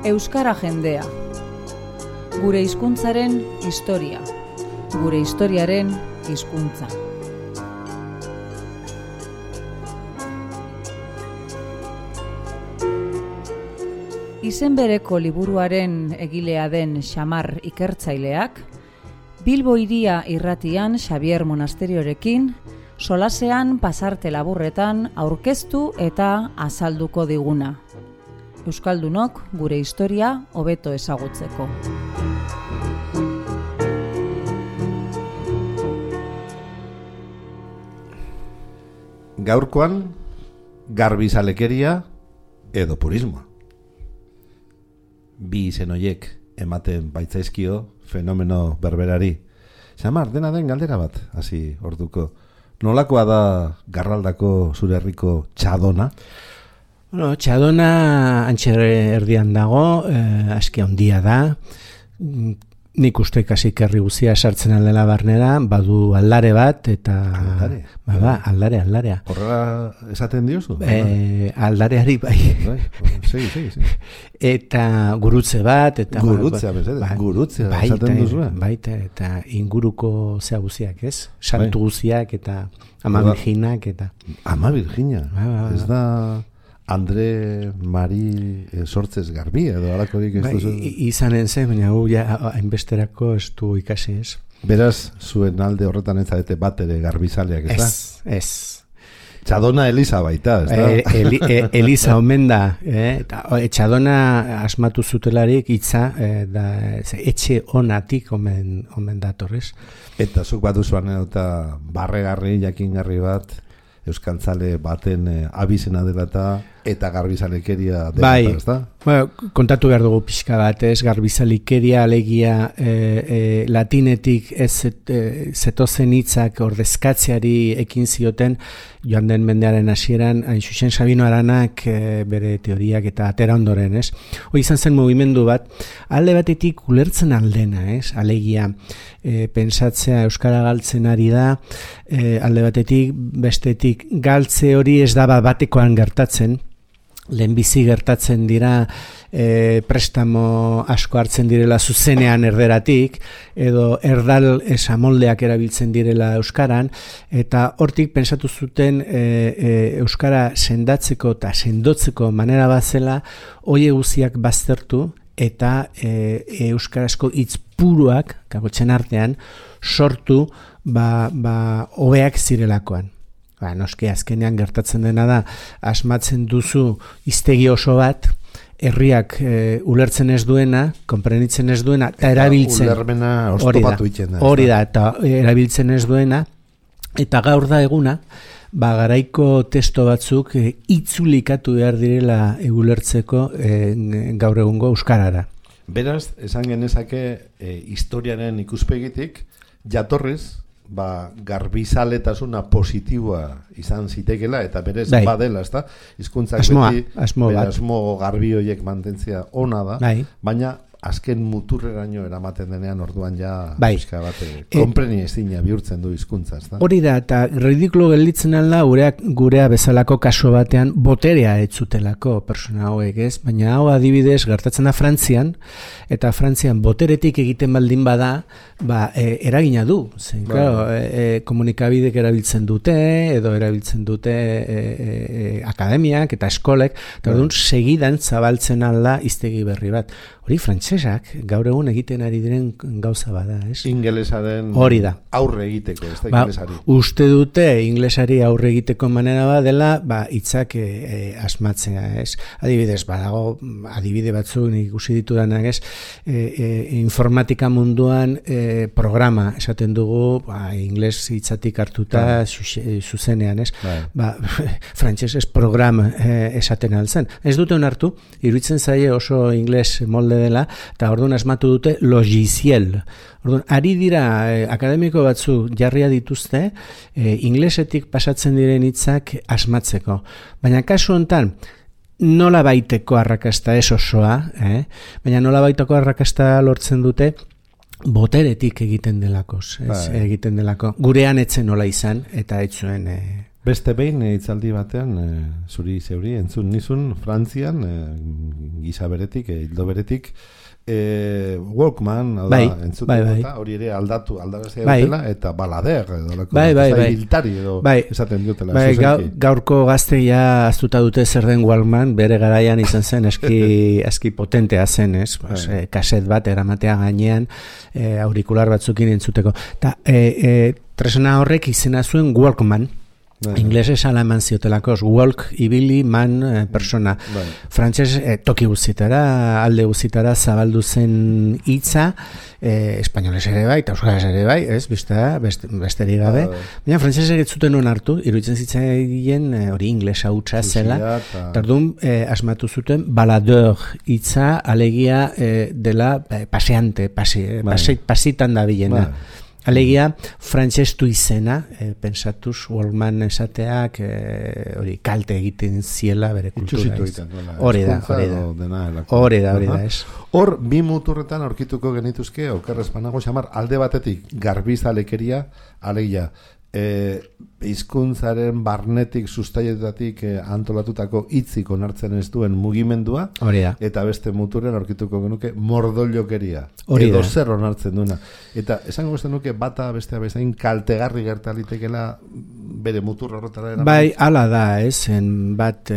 Euskara jendea. Gure hizkuntzaren historia. Gure historiaren hizkuntza. Izen bereko liburuaren egilea den Xamar ikertzaileak, Bilbo Hiria irratian Xabier Monasteriorekin, solasean pasarte laburretan aurkeztu eta azalduko diguna. Euskaldunok gure historia hobeto ezagutzeko. Gaurkoan, garbizalekeria edo purismoa. Bi izen horiek ematen baitzaizkio fenomeno berberari. Xamar, dena den galdera bat, hasi orduko. Nolakoa da Garraldako zure herriko txadona? Bueno, txadona antxe erdian dago, aski handia da. Nik uste kasik herri guzia sartzen aldela barnera, badu aldare bat, eta... Aldare? Aldarea. Horrela esaten diozu? Aldareari bai. Segi. Eta gurutze bat, eta... Gurutzea, gurutzea esaten duzu? Baita, eta inguruko zea guziak, ez? Santu guziak, eta Ama Virginak, eta... Ama Virgina? Ez da... Andre Mari sortzez garbi edo alakorik ez duzu? Izanen zen, baina hainbesterako ez du ikasi ez. Beraz, zuen alde horretan ez zarete bat ere garbizaleak, ez da? Ez. Txadona Elisa baita, ez da? Elisa omen da. Txadona asmatu zutelarik hitza, etxe onatik omen datorrez. Eta zuk bat duzuan eta barregarri, jakingarri bat, euskaltzale baten abizena dela eta garbizalekeria dela, ez da? Bueno, kontatu behar dugu pixka bat, ez? Garbizalekeria alegia latinetik ez zetozen hitzak ordezkatzeari ekin zioten joan den mendearen hasieran, hain zuzen Sabino Aranak bere teoriak eta atera ondoren, ez? Hoi izan zen mugimendu bat, alde batetik ulertzen aldena, ez? Alegia pensatzea euskara galtzen ari da, alde batetik, bestetik galtze hori ez da batekoan gertatzen, lehenbizi gertatzen dira prestamo asko hartzen direla zuzenean erderatik, edo erdal esamoldeak erabiltzen direla euskaran, eta hortik pentsatu zuten euskara sendatzeko eta sendotzeko manera bat zela, hoie guziak baztertu, eta euskarazko hitz puruak, kagotzen artean, sortu hobeak zirelakoan. Noski azkenean gertatzen dena da, asmatzen duzu hiztegi oso bat, herriak ulertzen ez duena, konprenitzen ez duena, eta erabiltzen... Ulermena oztopatu iten da. Hori da, eta erabiltzen ez duena, eta gaur da eguna, garaiko testo batzuk itzulikatu behar direla ulertzeko gaur egungo euskarara. Beraz, esan genezake historiaren ikuspegitik, jatorriz, garbizaletasuna positiboa izan zitekela eta berez badela, ezta? Hizkuntzak beti asmo garbi horiek mantentzea ona da, baina azken muturreraino eramaten denean orduan ja pixka bat konpreni ezina bihurtzen du hizkuntza, ezta? Hori da, eta ridikulo gelditzen alda gurea bezalako kaso batean boterea etzutelako persona hauek, ez? Baina hau adibidez gertatzen da Frantzian, eta Frantzian boteretik egiten baldin bada, eragina du. Komunikabidek erabiltzen dute, edo erabiltzen dute akademiak eta eskolek, eta orduan segidan zabaltzen alda hiztegi berri bat. Hori frantsesak gaur egun egiten ari diren gauza bada, ez? Ingelesaren aurre egiteko, ez da ingelesari. Uste dute ingelesari aurre egiteko manera bat dela, hitzak asmatzea, ez? Adibidez, badago adibide batzuk nik ikusi ditudanak, ez? Informatika munduan programa esaten dugu, ingles hitzatik hartuta zuzenean, ez? Frantsesez programa esaten altzen. Ez dute onartu, iruditzen zaie oso ingles molde dela, eta orduan asmatu dute logiciel. Orduan, ari dira akademiko batzu jarria dituzte, inglesetik pasatzen diren hitzak asmatzeko. Baina kasu honetan, nola baiteko arrakasta ez osoa, baina nola baiteko arrakasta lortzen dute, boteretik egiten delako. Gurean etzen nola izan, eta etzuen Beste behin hitzaldi batean, zuri zeuri, entzun nizun, Frantzian, gisa beretik, hildo beretik, Walkman, entzuten dut, hori ere aldabazia dutela, eta balader, hiltari edo esaten dutela. Gaurko gazteia aztuta dute zer den Walkman, bere garaian izan zen, eski potentea zen, kaset bat eramatea gainean, aurikular batzukin entzuteko. Tresna horrek izena zuen Walkman, inglesez ala eman ziotelako, walk, ibili, man, persona. Frantses toki guztitara, alde guztitara zabaldu zen hitza, espainoles ere bai, eta euskaraz ere bai, besterik gabe. Baina frantsesek ez zuten onartu, iruditzen zitzaien hori inglesa hutsa zela, tardun asmatu zuten baladeur hitza, alegia dela paseante, pasitan da bilena. Alegia, frantsestu izena, pensatuz, Walkman esateak, hori kalte egiten ziela bere kultura. Hori da, ez. Hor, bi muturretan aurkituko genituzke, okerrezpanago xamar, alde batetik, garbizalekeria, alegia, hizkuntzaren barnetik sustaietatik antolatutako hitzik onartzen ez duen mugimendua, eta beste muturren aurkituko genuke mordollokeria, edo zer onartzen duena. Eta esango beste nuke bata bestea bezain kaltegarri gertalitekela bere mutur horretara eraman? Bai, ala da, bat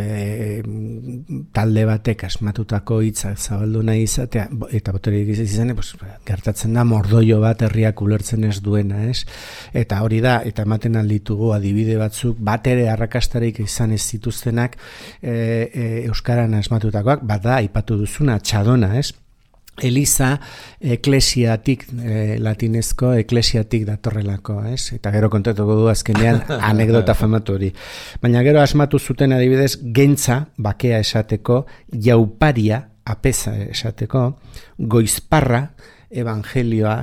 talde batek asmatutako hitzak zabaldu nahi izatea, eta boterik izan, gertatzen da mordollo bat herriak ulertzen ez duena, eta hori da, eta ematen alditugu adibide batzuk, bat ere arrakastarik izan ez zituztenak euskaran asmatutakoak, bat da, aipatu duzuna, txadona, Eliza eklesiatik, latinezko eklesiatik datorrelako, eta gero kontatuko du azkenean anekdota famatu hori. Baina gero asmatu zuten adibidez gentza, bakea esateko, jauparia, apeza esateko, goizparra, evangelioa,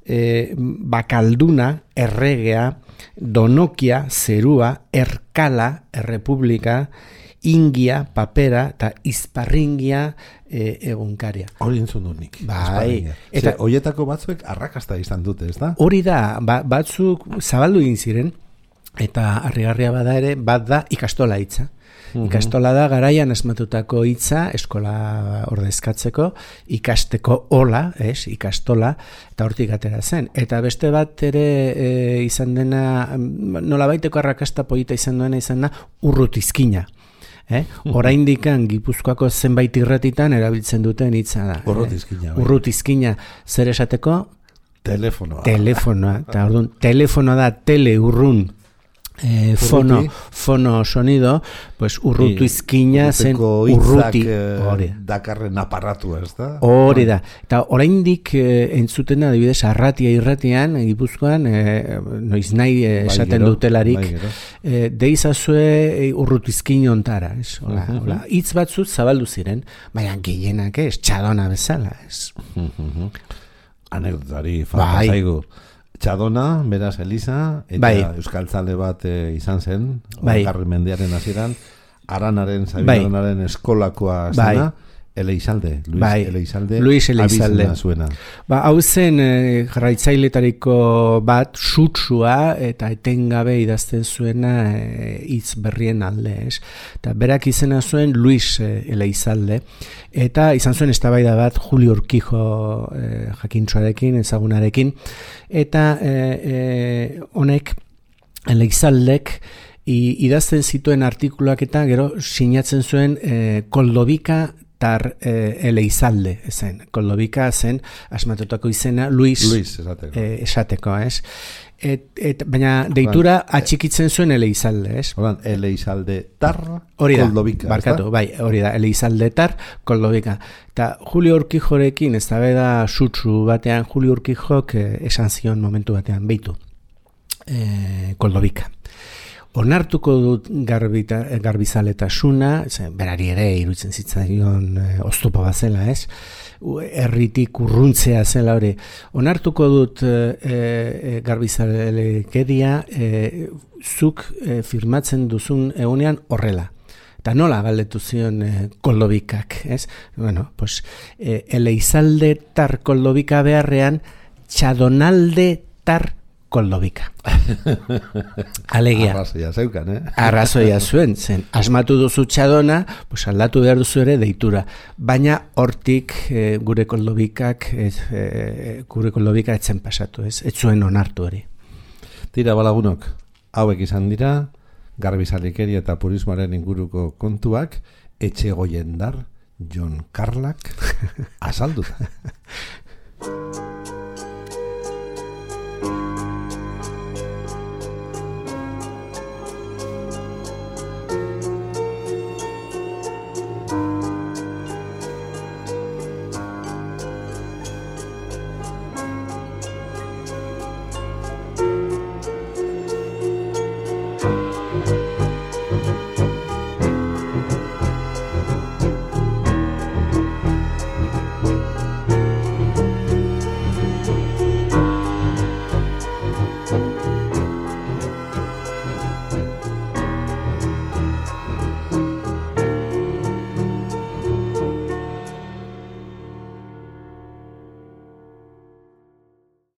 bakalduna, erregea, donokia, zerua, erkala, errepublika, ingia, papera, eta izparringia egunkaria. Hori entzun dut nik. Bai. Eta horietako batzuek arrakasta izan dute, ez da? Hori da, batzuk zabaldu egin ziren, eta harrigarria bada ere, bat da ikastola hitza. Ikastola da garaian asmatutako hitza, eskola ordezkatzeko, ikasteko hola, ikastola, eta hortik atera zen. Eta beste bat ere izan dena, nolabaiteko arrakasta polita izan duena izan da, urrutizkina. Oraindikan Gipuzkoako zenbait irratitan erabiltzen duten hitza da. Urrutizkina. Zer esateko? Telefonoa. Eta orduan, telefonoa da teleurrun fono sonido, pues urrutu izkina zen urruti. Dakarren aparatua, ez da? Hori da. Eta oraindik entzuten da, adibidez, arratia irratian, Gipuzkoan, noiz nahi esaten dutelarik, deizazue urrutu izkin ontara, ez? Hitz batzut zabaldu ziren, baina gehienak ez, txadona bezala, ez? Anekdotari, falta zaigu. Txadona, beraz Eliza, eta euskaltzale bat izan zen, Garri mendearen hasieran, Aranaren, Zabiaranaren eskolakoa zena, Eleizalde, Luis Eleizalde. Zuena. Hau zen jarraitzailetariko bat, sutsua eta etengabe idazten zuena hitz berrien alde, Eta berak izena zuen Luis Eleizalde, eta izan zuen eztabaida bat Julio Urquijo jakintsuarekin, ezagunarekin, eta honek Eleizaldek idazten zituen artikuluak eta gero sinatzen zuen Koldobika tar Eleizalde, zen. Koldobika zen asmatutako izena Luis esateko, baina deitura atxikitzen zuen Eleizalde, Eleizalde tar Koldobika. Barkatu, bai, hori da, Eleizalde tar Koldobika. Eta Julio Urquijorekin, ez da beda sutsu batean, Julio Urquijok esan zion momentu batean, beitu, Koldobika. Onartuko dut garbizaletasuna, berari ere iruditzen zitzaion oztopo bat zela, herritik urruntzea zela hori. Onartuko dut garbizalekeria zuk firmatzen duzun egunean horrela. Eta nola galdetu zion Koldobikak, Bueno, pues Eleizalde tar Koldobika beharrean, txadonalde tar koldobika. Alegia. Arrazoia zeukan, Arrazoia zuen, zen. Asmatu duzu txadona, pues aldatu behar duzu ere deitura. Baina hortik gure koldobikak etzen pasatu, ez zuen onartu hori. Tira balagunok, hauek izan dira, garbisalikeria eta purismoaren inguruko kontuak, Etxegoiendar Jon Karlak azalduta.